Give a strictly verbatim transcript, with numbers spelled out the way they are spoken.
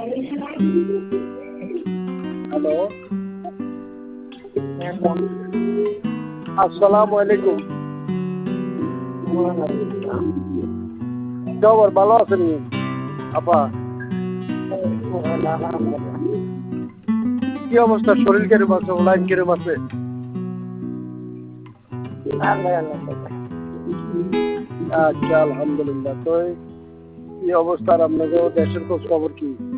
Hello, আসসালামু আলাইকুম। খবর ভালো আছেন আপা? কি অবস্থা, শরীর কেরম আছে, লাইন কেরম আছে? আচ্ছা, আলহামদুলিল্লাহ। তো কি অবস্থা আপনাদের দেশের খোঁজ খবর কি?